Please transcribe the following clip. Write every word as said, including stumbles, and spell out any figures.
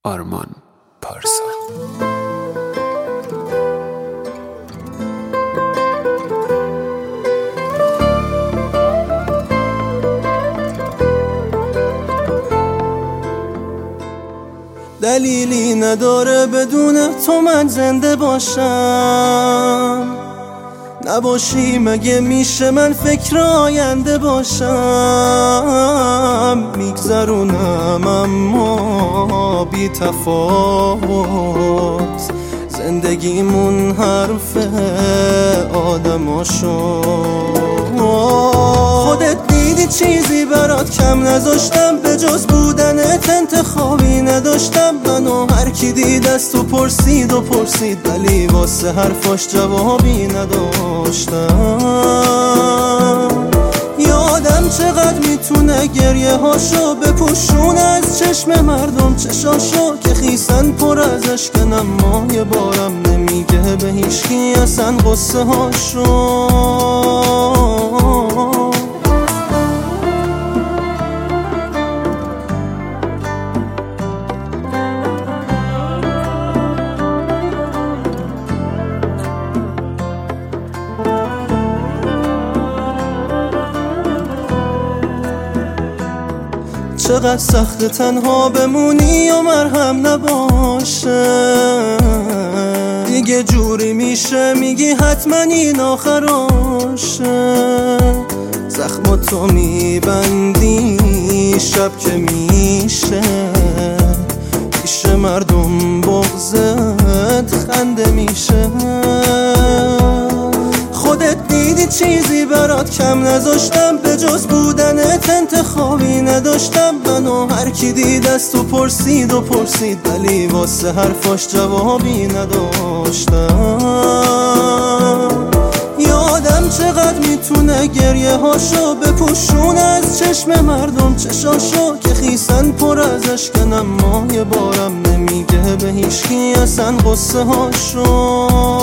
آرمان پارسا. دلیلی نداره بدون تو من زنده باشم، نباشی مگه میشه من فکر آینده باشم. میگذرونم اما بی تفاوت، زندگیمون حرف آدماشو. خودت دیدی چیزی برات کم نذاشتم، به جز بودنت انتخابی نداشتم. منو هر کی دید از تو پرسید و پرسید، ولی واسه حرفاش جوابی نداشتم. یادم چقدر میتونه گریه هاشو بپوشونه از چشم مردم چشاشو، که خیسن پر از اشکن اما یه بارم نمیگه به هیچکی اصلا قصه هاشو. چقدر سخت تنها بمونی و مرهم نباشه، دیگه جوری میشه میگی حتما این آخراشه. زخماتو میبندی شب که میشه، پیش مردم بغضت خنده میشه. خودت دیدی چیزی برات کم نذاشتم، به جز بودنت انتخابی نداشتم. منو هر کی دید از تو پرسید و پرسید، ولی واسه حرفاش جوابی نداشتم. یادم چقدر میتونه گریه هاشو بپوشونه از چشم مردم چشاشو، که خیسن پر از اشکن اما یه بارم نمیگه به هیچکی اصلا قصه هاشو.